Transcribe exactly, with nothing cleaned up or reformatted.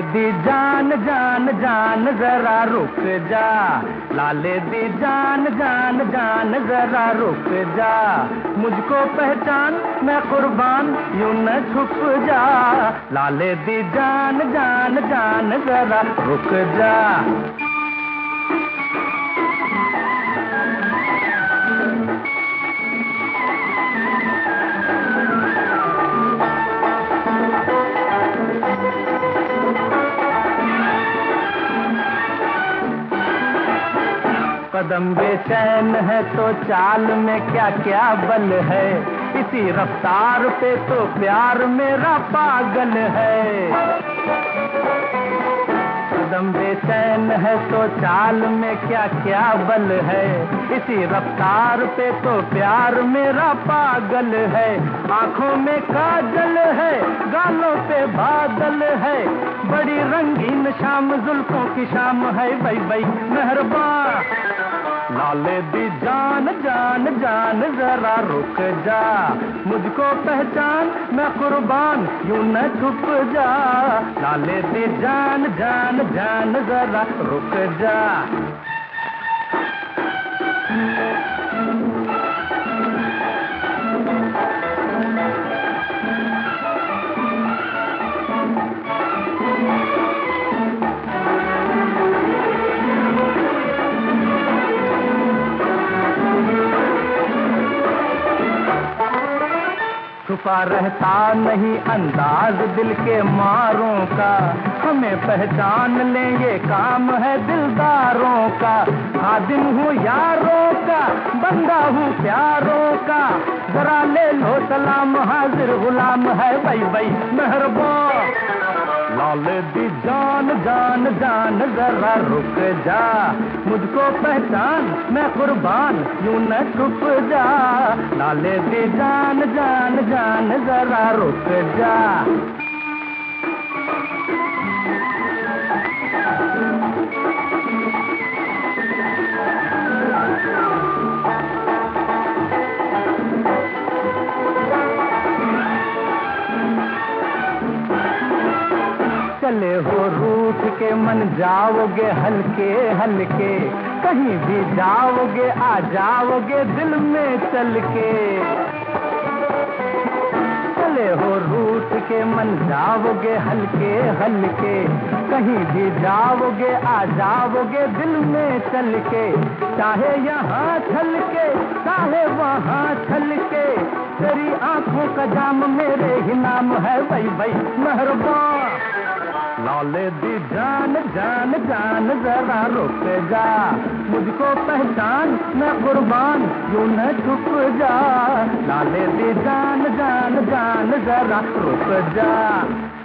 दी जान जान जान जरा रुक जा, लाले दी जान जान जान जरा रुक जा, मुझको पहचान मैं कुर्बान यूं न छुप जा, लाले दी जान जान जान जरा रुक जा। कदम बेचैन है तो चाल में क्या क्या बल है, इसी रफ्तार पे तो प्यार मेरा पागल है। कदम बेचैन है तो चाल में क्या क्या बल है, इसी रफ्तार पे तो प्यार मेरा पागल है। आंखों में काजल है, गालों पे बादल है, बड़ी रंगीन शाम जुल्फों की शाम है, भाई भाई मेहरबान, लाले दी जान जान जान जरा रुक जा, मुझको पहचान मैं कुर्बान यूं न छुप जा, लाले दी जान जान जान जरा रुक जा। छुपा रहता नहीं अंदाज दिल के मारों का, हमें पहचान लेंगे काम है दिलदारों का। खादिम हूँ यारों का, बंदा हूँ प्यारों का, जरा ले लो सलाम हाजिर गुलाम है, भाई भाई मेहरबान, लाले दी जान जान जान जरा रुक जा, मुझको पहचान मैं कुर्बान यूं न छुप जा, लाले दी जान जान जान जरा रुक जा। चले हो रूठ के मन जाओगे हल्के हल्के, कहीं भी जाओगे आ जाओगे दिल में चल के। चले हो रूठ के मन जाओगे हल्के हल्के, कहीं भी जाओगे आ जाओगे दिल में चल के। चाहे यहाँ छल के चाहे वहाँ छल के, तेरी आंखों का जाम मेरे ही नाम है, भाई भाई मेहरबान, लाले दी जान जान जान जरा रुक जा, मुझको पहचान मैं कुर्बान यूं न छुप जा, लाले दी जान जान जान जरा रुक जा।